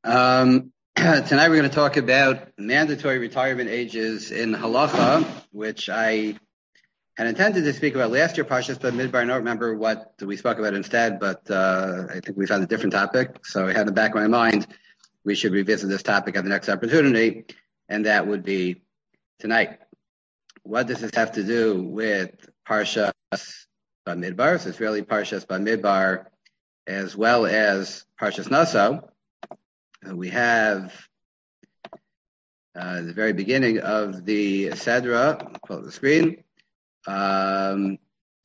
Tonight we're going to talk about mandatory retirement ages in halacha, which I had intended to speak about last year, Parshas Bamidbar. I don't remember what we spoke about instead, but I think we found a different topic. So I had in the back of my mind we should revisit this topic at the next opportunity, and that would be tonight. What does this have to do with Parshas Bamidbar? So it's really Parshas Bamidbar as well as Parshas Naso. We have the very beginning of the Sedra, I'll pull up the screen. So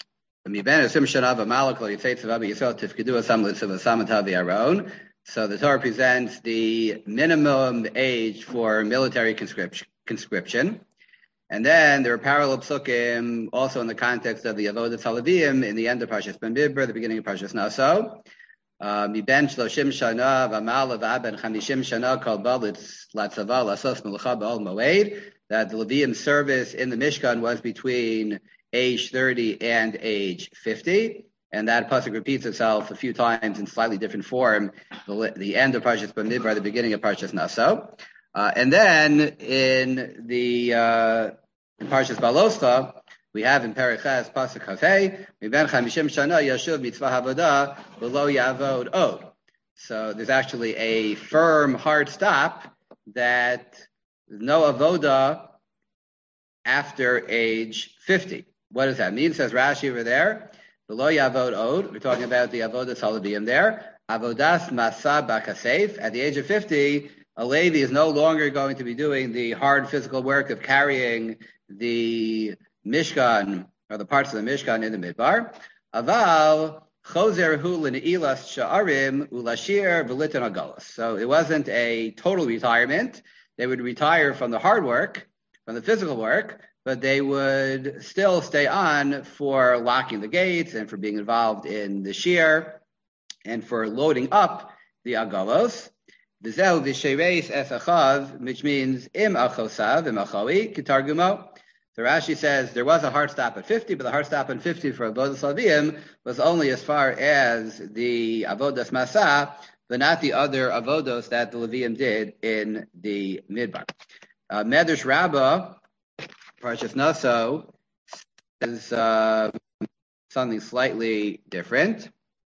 the Torah presents the minimum age for military conscription. And then there are parallel psukim also in the context of the Avodas Halavim in the end of Parshas Bamidbar, the beginning of Parshas Naso. Miben 30 shana v'mala v'aben 50 shana kol balitz latzava lasos melacha b'ol moed. That the Levium service in the Mishkan was between age 30 and age 50, and that pasuk repeats itself a few times in slightly different form. The end of Parshas Bamidbar, the beginning of Parshas Naso, and then in the in Parshas Baloscha. We have in Periches pasuk Kafei, Miben 50 shana yashuv mitzvah havodah v'lo yavod od. So there's actually a firm, hard stop that no avodah after age 50. What does that mean? It says Rashi over there, v'lo yavod od. We're talking about the avodas halavim there. Avodas masa b'kasef. At the age of 50, a Levi is no longer going to be doing the hard physical work of carrying the Mishkan, or the parts of the Mishkan in the Midbar. Aval chozer hu l'neilas sha'arim ulashir v'litan agalos. So it wasn't a total retirement. They would retire from the hard work, from the physical work, but they would still stay on for locking the gates and for being involved in the shear and for loading up the agalos. V'zeu v'shereis es achav, which means im achosav, im achawi, kitargumo. So Rashi says there was a hard stop at 50, but the hard stop at 50 for Avodas Halavim was only as far as the Avodas Masa, but not the other Avodos that the Levium did in the Midbar. Medrash Rabbah, Parshas Naso, says something slightly different.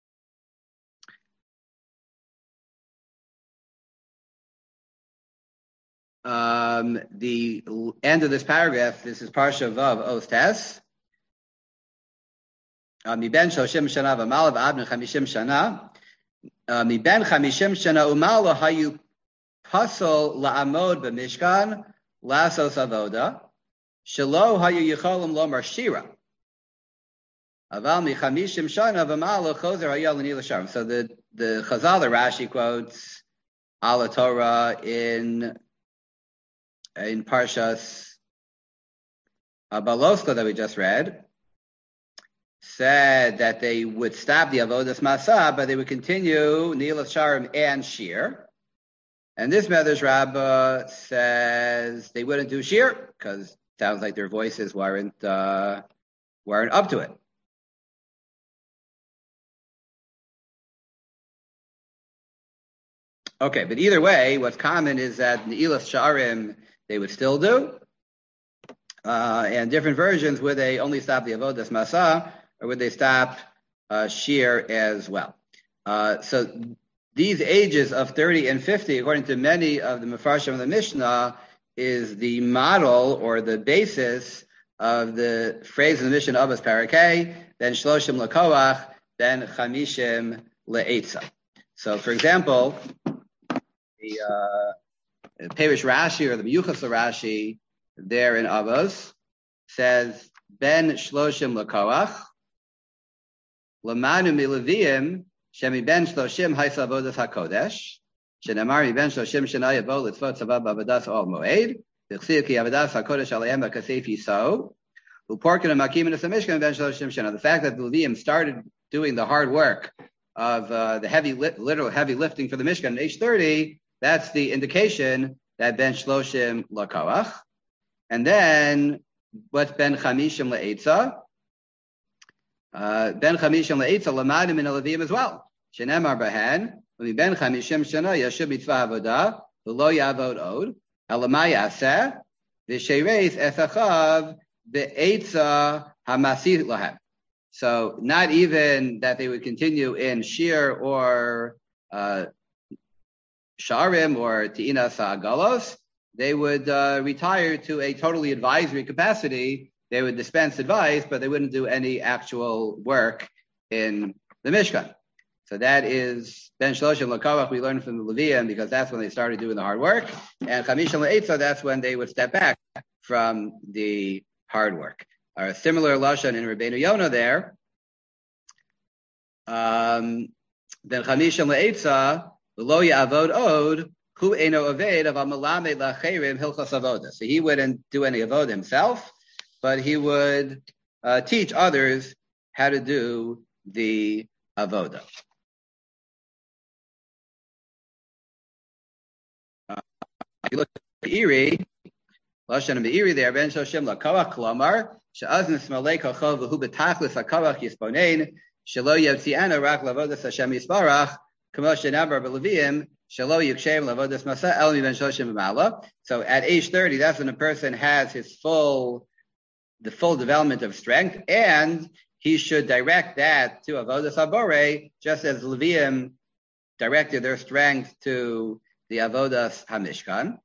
The end of this paragraph, this is Parsha Vav Ostes. Miben 30 shana v'mala v'abne 50 shana. Miben 50 shana umala hayu pasol la'amod b'mishkan lasos avoda shelo hayu yicholim lomar shira. Aval mi 50 shana v'mala chozer hayal l'nila sharm. So the Chazal, the Rashi quotes Ala Torah in Parshas Baloscha that we just read, said that they would stop the Avodas Masa, but they would continue Nilas Sharim and Shir. And this Medrash Rabbah says they wouldn't do Shir because it sounds like their voices weren't up to it. Okay, but either way, what's common is that Nilas Sharim they would still do, and different versions, would they only stop the Avodas Masa, or would they stop Shir as well? So these ages of 30 and 50, according to many of the Mefarshim of the Mishnah, is the model or the basis of the phrase in the Mishnah Avos Parakeh, then Shloshim Lakoach, then Chamishim Le'etza. So, for example, the Perish Rashi or the Miyuchas Rashi there in Avos says Ben Shloshim Lakoach Lamanu Mileviim Shemi Ben Shloshim Haisa Avodas HaKodesh Shenamar Ben Shloshim Shana Yavo Litzvot Tzavav Avodas Ol Moed V'chsiv Ki Avodas HaKodesh Aleim HaKasef Yisou U'Porkin HaMakim Enes HaMishkan Ben Shloshim Shana. The fact that the Levium started doing the hard work of the literal heavy lifting for the Mishkan at age 30, that's the indication that Ben Shloshim Lakoach. And then, what's Ben Chamishim Le'etza? Ben Chamishim Le'etza Lamadim in Levium as well. Shenemar Bahan, ובין 50 שנה ישוב מצווה עבודה, ולא יעבוד עוד, אלא מה יעשה? ושירס את אחיו בעצה המסית להם. So not even that they would continue in shir or sharim or ti'ina sa'agalos, they would retire to a totally advisory capacity. They would dispense advice, but they wouldn't do any actual work in the Mishkan. So that is Ben Shloshim L'Kavach we learned from the Levium, because that's when they started doing the hard work. And Chamishim L'Eitzah, that's when they would step back from the hard work. A similar lashon in Rabbeinu Yonah there. Ben Chamishim L'Eitzah Lo Ya'avod Od Hu Eino Aved Aval Melamed L'Acherim Hilchos Avoda. So he wouldn't do any avodah himself, but he would teach others how to do the avodah. If you look at Be'eri, Lashon Be'eri there, Ben Shoshim L'Kavach Klomar, She'azn Smalei Kochov V'hu B'tachlis L'Kavach Yisponein, Shelo Yevtzi'ana Rak L'Avodas Hashem Yisparach, Kamo Shenabar B'Leviim, Shelo Yukshem L'Avodas Masa Elmi Ben Shoshim V'Mala. So at age 30, that's when a person has the full development of strength, and he should direct that to Avodas HaBorei, just as Leviim directed their strength to the Avodas HaMishkan.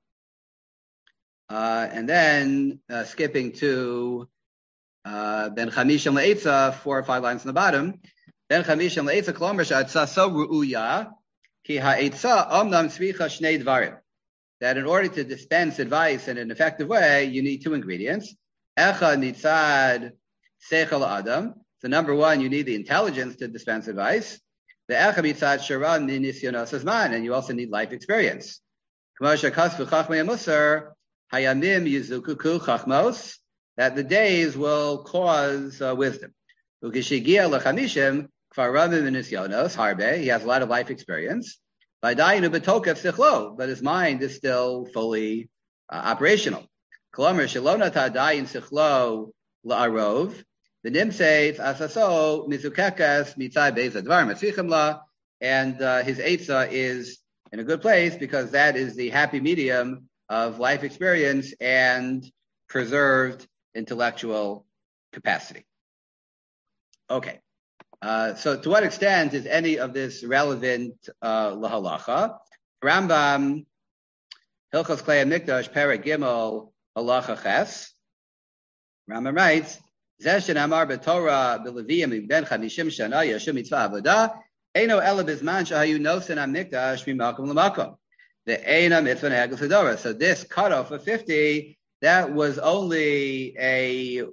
And then skipping to Ben Chamishim L'Eitzah, 4 or 5 lines on the bottom. Ben Chamishim L'Eitzah Klomer Sha'atzah So Ru'uya Ki Ha'eitzah Omnam Tzricha Shnei Dvarim. That in order to dispense advice in an effective way, you need 2 ingredients. Echa Nitzad Seichel Adam. So number 1, you need the intelligence to dispense advice. The Echa Mitzad Sharan Nisyonos Azman, and you also need life experience. K'moshe Kasvu Chachmei Musar Hayamim Yizukuku Chachmos, that the days will cause wisdom. Ukishigia L'Chamishim Kfar Ramim Nisyonos Harbe, he has a lot of life experience. V'adayinu B'Tokef Sichlo, but his mind is still fully operational. Kolomer Shalona Ta'adayin Sichlo La'arov. The Nimseif Asaso Mizukekas Mitzai Beza Dvar Matzichimla, and his Eitzah is in a good place because that is the happy medium of life experience and preserved intellectual capacity. Okay. So to what extent is any of this relevant lahalacha? Rambam, Hilchos Klei HaMikdash, Perek Gimel, Halacha Ches. Rambam writes, Zeshin Amar B'Torah B'Leviim Ben 50 Shana Yashum Mitzvah Avodah Eino Ela Bizman Shahayu Nosen HaMikdash Mimakom L'Makom. The Eina Mitzvah Ne'egel Fedorah. So this cutoff of 50, that was only a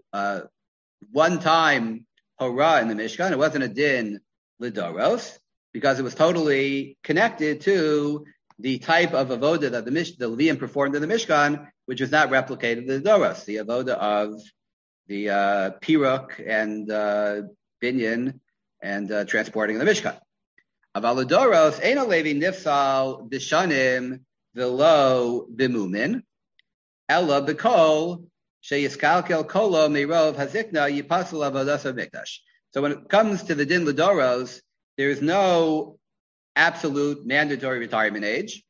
one-time hora in the Mishkan. It wasn't a din Lidoros, because it was totally connected to the type of avodah that the Leviim performed in the Mishkan, which was not replicated in the Lidoros, the avodah of the piruk and binyan and transporting the Mishkan. Aval Lidoros Eino Levi Nifsal Bishanim Velo Bimumin Ella B'Kol Sheyiskalkel Kolo Meirov Hazikna Yipasul Avodas HaMikdash. So when it comes to the Din Lidoros, there is no absolute mandatory retirement age,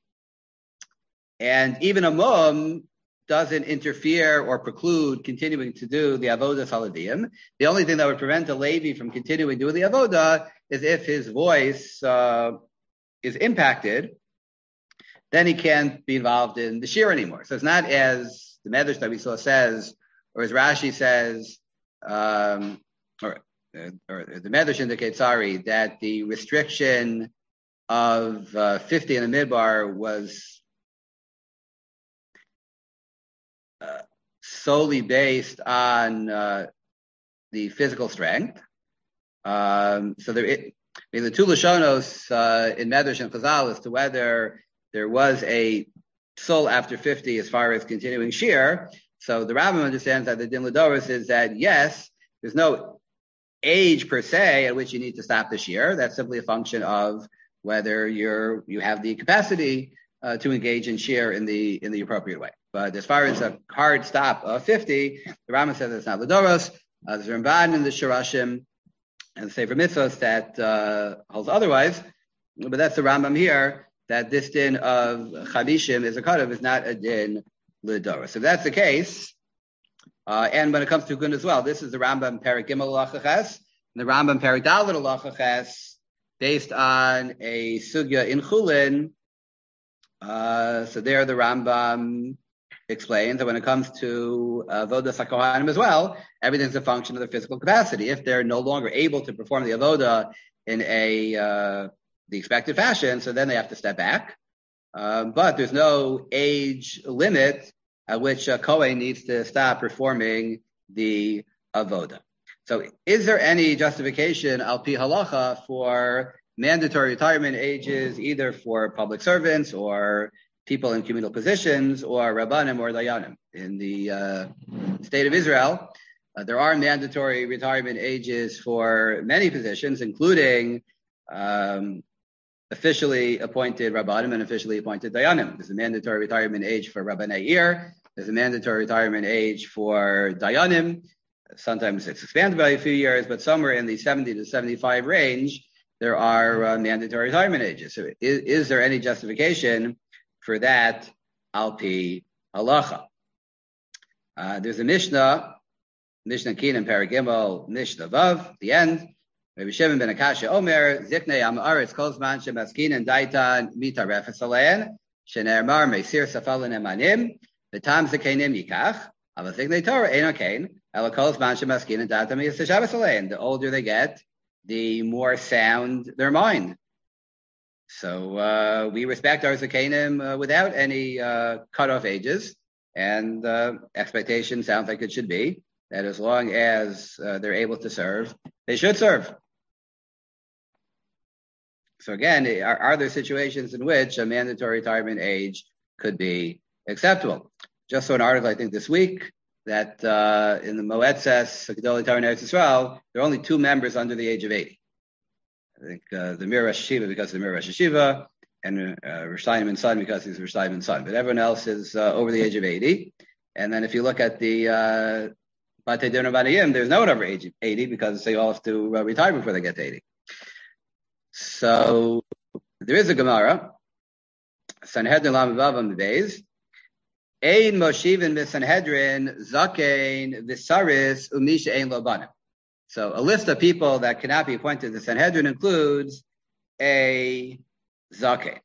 and even a mum doesn't interfere or preclude continuing to do the avodas haLeviim. The only thing that would prevent a Levi from continuing to do the avodah is if his voice is impacted, then he can't be involved in the shir anymore. So it's not as the Medrash that we saw says, or as Rashi says, or the Medrash indicates, that the restriction of 50 in the midbar was solely based on the physical strength. So the two Lashonos in Medrash and Chazal as to whether there was a soul after 50 as far as continuing shir. So the Rambam understands that the Din Lidoros is that, yes, there's no age per se at which you need to stop the shir. That's simply a function of whether you have the capacity to engage in shir in the appropriate way. But as far as a hard stop of 50, the Rambam says it's not Lidoros. There's Ramban in the Shirashim and the Sefer Mitzvos that holds otherwise. But that's the Rambam here, that this din of Chavishim is a Kadav is not a din L'Dora. So if that's the case, and when it comes to Gun as well, this is the Rambam Perek Gimel Halacha and the Rambam Perek Dalet Halacha based on a Sugya in Chulin. So there the Rambam explains that when it comes to Avodas HaKohanim as well, everything's a function of their physical capacity. If they're no longer able to perform the Avodah in the expected fashion, so then they have to step back. But there's no age limit at which a Kohen needs to stop performing the Avodah. So is there any justification al pi halacha for mandatory retirement ages, either for public servants or people in communal positions or Rabbanim or Dayanim? In the state of Israel, there are mandatory retirement ages for many positions, including officially appointed Rabbanim and officially appointed Dayanim. There's a mandatory retirement age for Rabbanei Ir. There's a mandatory retirement age for Dayanim. Sometimes it's expanded by a few years, but somewhere in the 70 to 75 range, there are mandatory retirement ages. So is there any justification for that al pi halacha? There's a Mishnah Kina Perek Gimel, Mishnah Vav, the end. Rabbi Shimon ben Akasha Omer, Ziknei Am Haaretz Kol Zman Shemaskin Daitan Mitarefes Alein, Shene'emar Meisir Safalin Emanim, V'tam Zekenim Yikach, Aval Ziknei Torah Ein Okein, Ela Kol Zman Shemaskin Daitan Meisir Shabbos Alein. The older they get, the more sound their mind. So we respect our Zekenim without any cutoff ages, and expectation sounds like it should be that as long as they're able to serve, they should serve. So again, are there situations in which a mandatory retirement age could be acceptable? Just saw an article, I think this week, that in the Moetzes, Gedolei Torah in Eretz Yisrael, there are only 2 members under the age of 80. I think the Mir Rosh Hashiva because of the Mir Rosh Hashiva, and Rosh Steinman's son because he's Rosh Steinman's son. But everyone else is over the age of 80. And then if you look at the Batei Din Rabbaniyim, there's no one over age 80 because they all have to retire before they get to 80. So there is a Gemara, Sanhedrin Lamed Vav on the days. Ein Moshivin Sanhedrin Zakein Visaris Umisha Ein Lo Banim. So a list of people that cannot be appointed to the Sanhedrin includes a Zakein.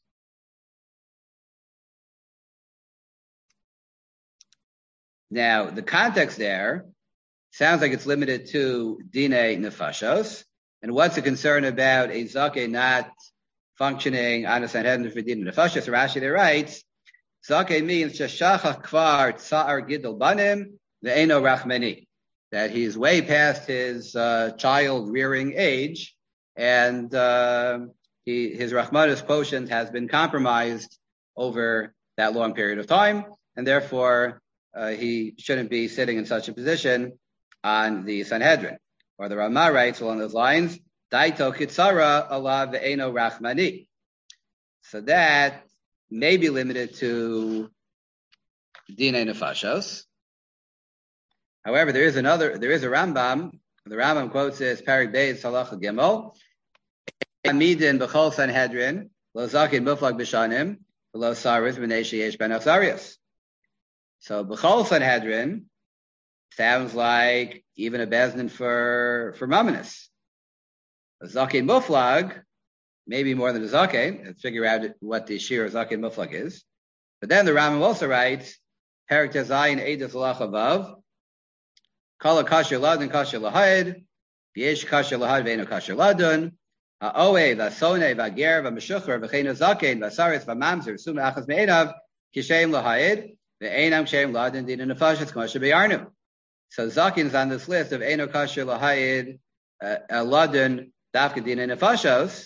Now the context there sounds like it's limited to Dinei Nefashos. And what's the concern about a Zakeh not functioning on a Sanhedrin for Dinei Nefashos? Rashi there writes, Zakeh means Shashachach Kvar Tsa'ar Gidol Banim Ve'eno Rachmani, that he's way past his child rearing age, and his Rachmanis quotient has been compromised over that long period of time, and therefore he shouldn't be sitting in such a position on the Sanhedrin. Or the Ramah writes along those lines, Daito Kitsara Allah Ve'eno Rachmani. So that may be limited to Dinei Nefashos. However, there is a Rambam. The Rambam quotes this, Perek Beis Halacha Gimel, Amidin B'chol Sanhedrin, Lo Zakin Muflag B'shanim, Lo Saris B'nei Sheyesh Ben Achzarias. So B'chol Sanhedrin sounds like even a bezdin for Mamonis. A Zakein Muflag, maybe more than a Zakein. Let's figure out what the Shir Zakein Muflag is. But then the Rambam also writes, Perek Tezayin Eidos Halacha Vav, Kala Kasher Ladun Kasher Lahad, Yesh Kasher Lahad Ve'eno Kasher Ladun, Ha'oe V'asone V'ager V'meshucher V'cheino Zakein V'asaris V'mamzer Suma Achas Me'enav Kishem Lahad Ve'enam Kishem Ladun Dinei Nefashos K'moshe Be'arnu. So Zakin is on this list of Eino Kasher Lahayid Ladun Dafka Dinei Nefashos,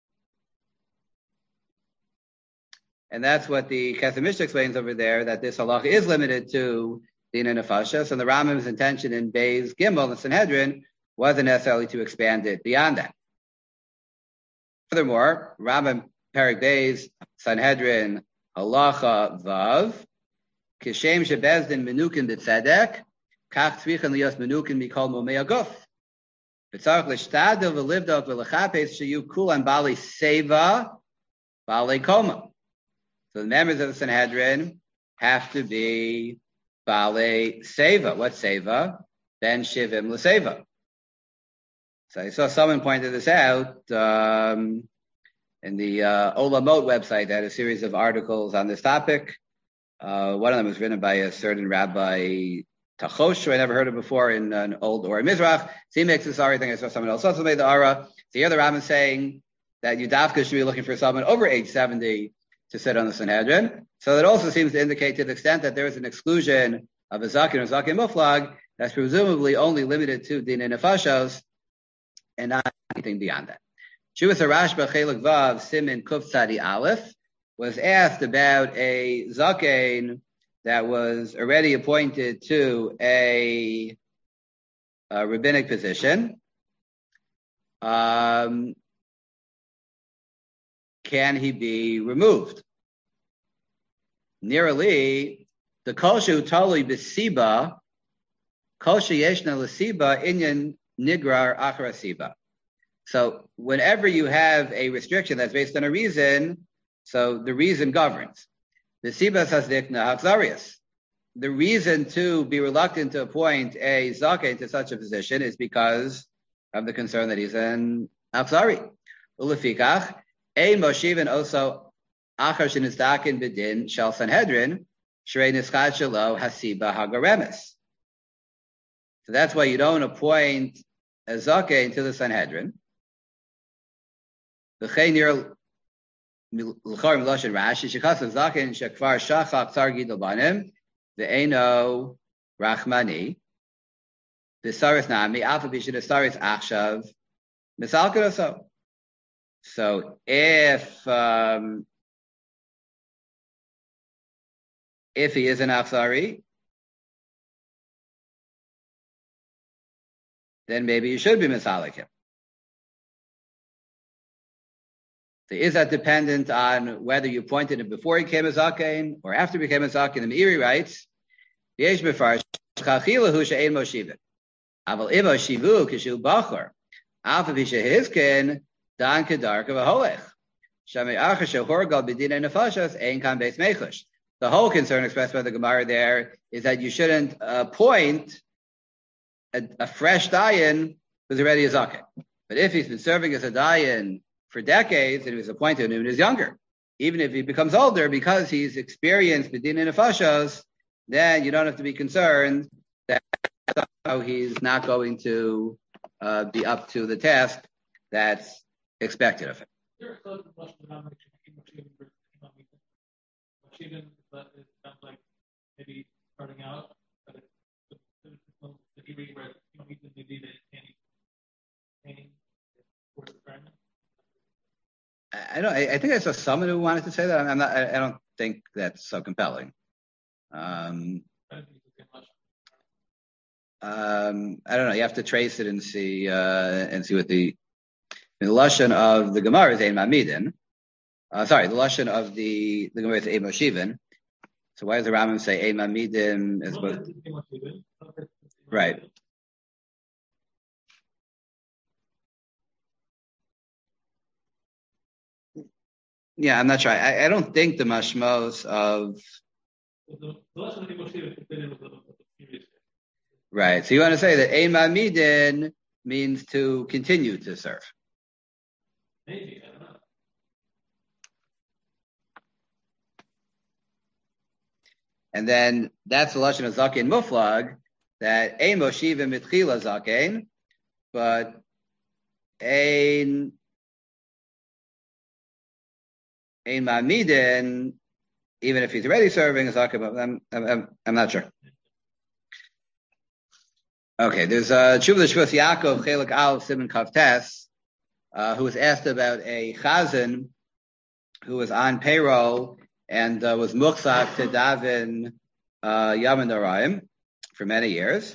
and that's what the Kesef Mishnah explains over there, that this halacha is limited to Dinei Nefashos, and the Rambam's intention in Beis Gimel and Sanhedrin wasn't necessarily to expand it beyond that. Furthermore, Rambam Perek Beis Sanhedrin Halacha Vav Kishem Shebezdin Menukin B'Tzedek. So V'tzarich l'shtadil v'livdot v'lechapes sheyu kulan bali seva, bali koma. So the members of the Sanhedrin have to be bali seva. What's seva? Ben shivim l'seva. So I saw someone pointed this out in the Olamot website. They had a series of articles on this topic. One of them was written by a certain Rabbi Tachosh, who I never heard of before, in an old Or Mizrach. So he makes this Ari thing. I saw someone else also made the Ara. So here the Rambam is saying that Yudavka should be looking for someone over age 70 to sit on the Sanhedrin. So that also seems to indicate, to the extent that there is an exclusion of a Zakin or Zakin Muflag, that's presumably only limited to Dinei Nefashos and not anything beyond that. Shuvas Rashba Chelik Vav Simin Kuf Tzadi Aleph was asked about a Zaken that was already appointed to a rabbinic position. Can he be removed? Nearly, the Koshu Tali Besiba, Koshu Yeshna Lesiba, Inyan Nigrar Achra Siba. So whenever you have a restriction that's based on a reason, so the reason governs. The Siba Sasdikna Achzarius. The reason to be reluctant to appoint a Zaken to such a position is because of the concern that he's an Achzari. Ulefikach, Ein Moshivan also Achar Shinizdakin Bidin Shal Sanhedrin, Shrei Nischad Shalo Hasiba Hagaremes. So that's why you don't appoint a Zaken to the Sanhedrin. The Chaynir L'chor Miloshin Rashi Shekas Zaken Shekvar Shachak Targi Dobanim the Eino Rachmani the Saris Nami Alpha Bishid the Saris Achshav Misalkadoso. So if he is an Achsari, then maybe you should be Misalik him. So is that dependent on whether you appointed him before he became a Zaken or after he became a Zaken? The Meiri writes, Yesh Mefarsh Chachilahu She'ein Moshivin. Aval Ivo Shivu Kishu Bachor. Alpha Visha Hizkin Dan Kedark of a Holech. Shamei Achasha Horgal Bidina Nefashas Ein Kan Beis Mechush. The whole concern expressed by the Gemara there is that you shouldn't appoint a fresh Dayan who's already a Zaken. But if he's been serving as a Dayan for decades and he was appointed when he was younger, even if he becomes older, because he's experienced B'din and Nefashos, then you don't have to be concerned that he's not going to be up to the task that's expected of him. Like maybe starting out, but I think I saw someone who wanted to say that. I don't think that's so compelling. I don't know. You have to trace it and see what the lashon of the Gemara is Ein Mamidin. The lashon of the Gemara is Ein Moshivin. So why does the Rambam say Ein Mamidin as both? Right. Yeah, I'm not sure. I don't think the mashmos of right. So you want to say that Ein Mamidin means to continue to serve. Maybe, I don't know. And then that's the lashon of Zaken Muflag, that Ein Moshivim Mitchila Zaken, but Ein Mamidin, even if he's already serving a Zaken, I'm not sure. Okay, there's Tshuva Shvus Yaakov Chelik Al Simon Kavtes, who was asked about a chazan who was on payroll and was muchzak to daven Yamin Noraim for many years.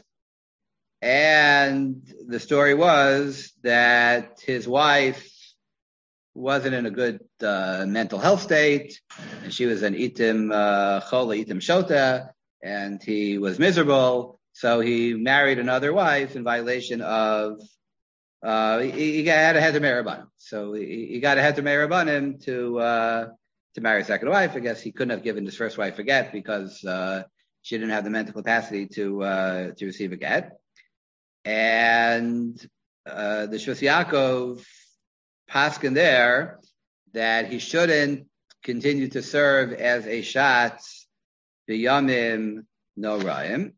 And the story was that his wife wasn't in a good mental health state, and she was an itim chola, itim shota, and he was miserable. So he married another wife in violation of he had a heter merabanim. So he got a heter merabanim to marry a second wife. I guess he couldn't have given his first wife a get because she didn't have the mental capacity to receive a get. And the Shvus Yaakov paskin there that he shouldn't continue to serve as a shatz b'yamim noraim.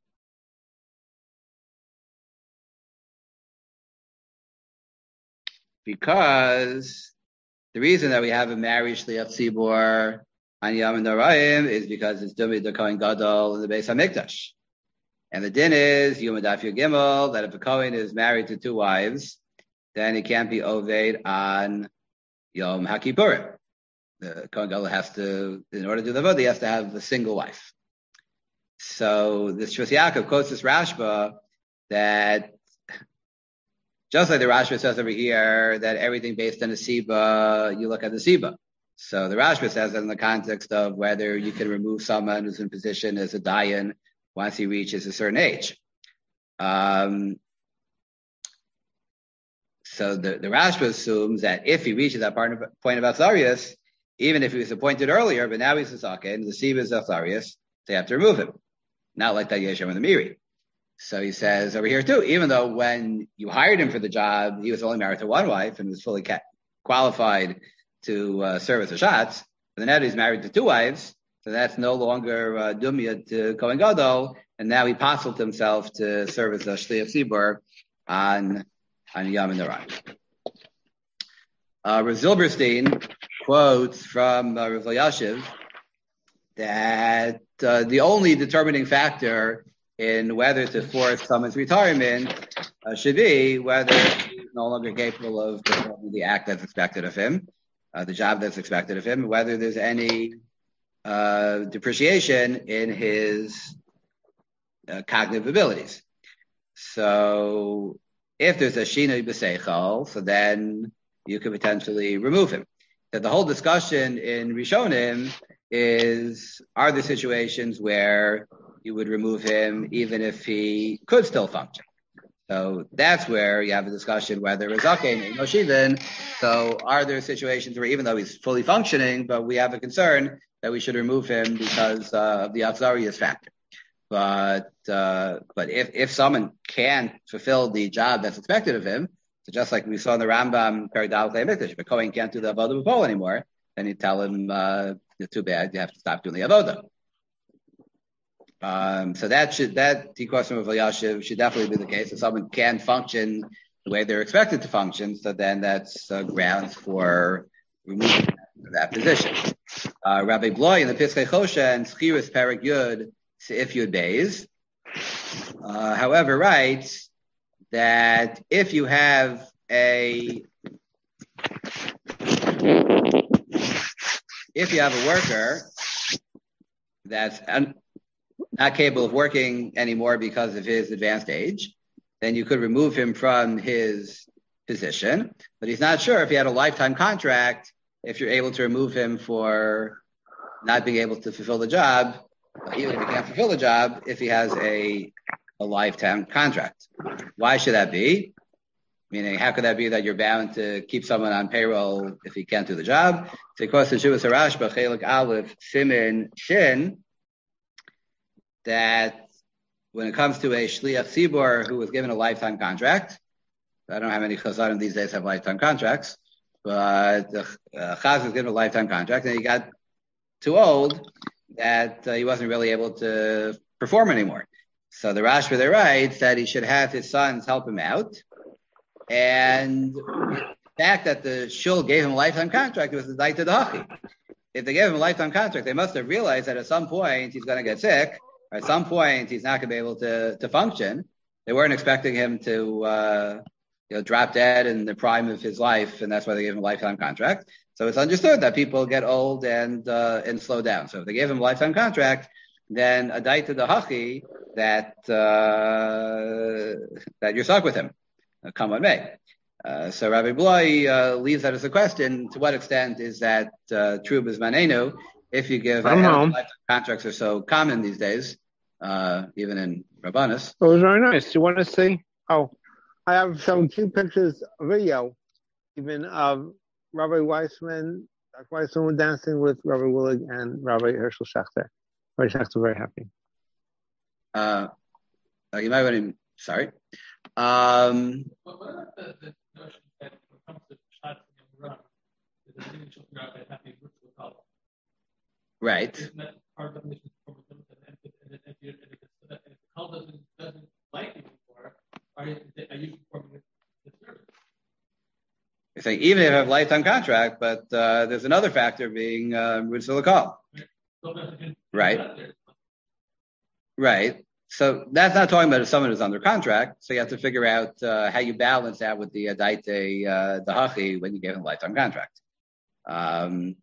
Because the reason that we have a married shliach tzibur on Yom Noraim is because it's Dumi the Kohen Gadol in the Beis Hamikdash. And the din is, Yom Daf Yud Gimel, that if a Kohen is married to two wives, then he can't be oved on Yom HaKippurim. The Kohen Gadol has to, in order to do the vote, he has to have a single wife. So this Shvus Yaakov quotes this Rashba that just like the Rashba says over here that everything based on the Siba, you look at the Siba. So the Rashba says that in the context of whether you can remove someone who's in position as a dayan once he reaches a certain age. So the Rashba assumes that if he reaches that point of Atzarias, even if he was appointed earlier, but now he's a Zaken, the Siba is Atzarias, they have to remove him. Not like that Yeshem and the Miri. So he says over here too, even though when you hired him for the job, he was only married to one wife and was fully qualified to serve as a shatz, but now he's married to two wives, so that's no longer dumya to Kohen Gadol, and now he pasuled himself to serve as a shliach tzibur on Yom Noraim. Rav Zilberstein quotes from Rav Elyashiv that the only determining factor in whether to force someone's retirement should be whether he's no longer capable of performing the act that's expected of him, the job that's expected of him, whether there's any depreciation in his cognitive abilities. So if there's a shinui b'seichel, so then you could potentially remove him. That the whole discussion in Rishonim is, are there situations where you would remove him even if he could still function? So that's where you have a discussion whether it's okay, no shivin. So are there situations where even though he's fully functioning, but we have a concern that we should remove him because of the Atzarias factor? But if someone can't fulfill the job that's expected of him, so just like we saw in the Rambam, if a Kohen can't do the Avodah B'Pol anymore, then you tell him, you're too bad, you have to stop doing the Avodah. So that question of Elyashiv should definitely be the case. If someone can function the way they're expected to function, so then that's grounds for removing that position. Rabbi Bloy in the Piskei Choshen and Schiris Perek Yud Seif Yud Beis, however, writes that if you have a worker that's not capable of working anymore because of his advanced age, then you could remove him from his position. But he's not sure if he had a lifetime contract, if you're able to remove him for not being able to fulfill the job, even if he can't fulfill the job, if he has a lifetime contract. Why should that be? Meaning, how could that be that you're bound to keep someone on payroll if he can't do the job? So, of course, the Shuvas Harashba, Chelik Aleph, Simin, Shin, that when it comes to a Shliach Tzibur who was given a lifetime contract, I don't know how many Chazanim these days have lifetime contracts, but the Chaz was given a lifetime contract, and he got too old that he wasn't really able to perform anymore. So the Rashba there writes that he should have his sons help him out, and the fact that the Shul gave him a lifetime contract was the Daita Dachi. If they gave him a lifetime contract, they must have realized that at some point he's going to get sick, or at some point he's not going to be able to function. They weren't expecting him to drop dead in the prime of his life, and that's why they gave him a lifetime contract. So it's understood that people get old and slow down. So if they gave him a lifetime contract, then a daita dahachi that you're stuck with him, come what may. So Rabbi Bloy leaves that as a question: to what extent is that true b'zmanenu? If you give lifetime contracts are so common these days, even in Rabbanis. It was very nice. You want to see? Oh. I have some cute pictures, video, even of Rabbi Weissman. Dr. Weissman was dancing with Rabbi Willig and Rabbi Herschel Schachter. Rabbi Schachter very happy. You might want to. Sorry. What about the notion that when it comes to shots in the run, there's an initial throughout that happy roots will follow? Right. Isn't that part of the mission for and if the call doesn't like you anymore, are you performing the service? You're saying even if I have a lifetime contract, but there's another factor being roots of the call. Right. Right. So that's not talking about if someone is under contract. So you have to figure out how you balance that with the daite dahachi when you give him a lifetime contract. The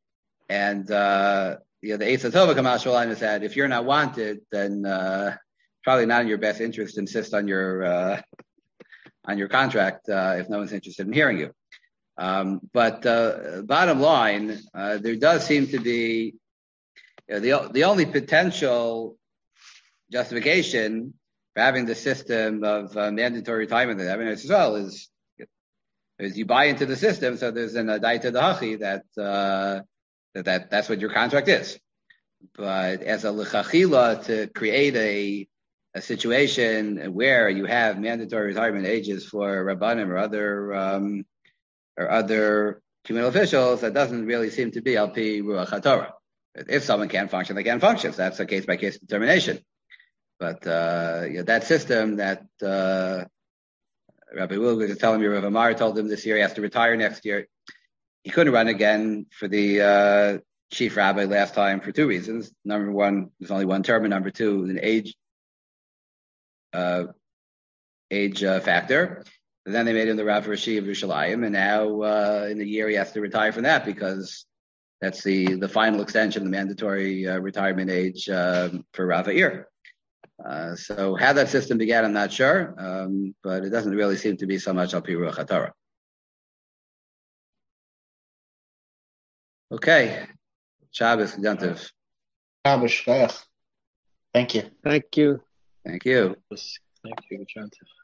Eitzah Tova Kamash line is that if you're not wanted, then probably not in your best interest to insist on your contract if no one's interested in hearing you. But bottom line, there does seem to be the only potential justification for having the system of mandatory retirement that having as well is you buy into the system. So there's an daita dahachi that's what your contract is. But as a lechachila to create a situation where you have mandatory retirement ages for rabbanim or other communal officials, that doesn't really seem to be al pi ruach haTorah. If someone can't function, they can't function. So that's a case by case determination. But that system that Rabbi Wilger was telling me, Rav Amar told him this year he has to retire next year. He couldn't run again for the chief rabbi last time for two reasons. Number one, there's only one term, and number two, an age factor. And then they made him the Rav Rashi of Yerushalayim, and now in a year he has to retire from that because that's the final extension of the mandatory retirement age for Rav Ha'ir. So how that system began, I'm not sure, but it doesn't really seem to be so much al pi ruach haTorah. Okay, Shabbos Yontif. Shabbos, thank you. Thank you. Thank you. Thank you, Yontif.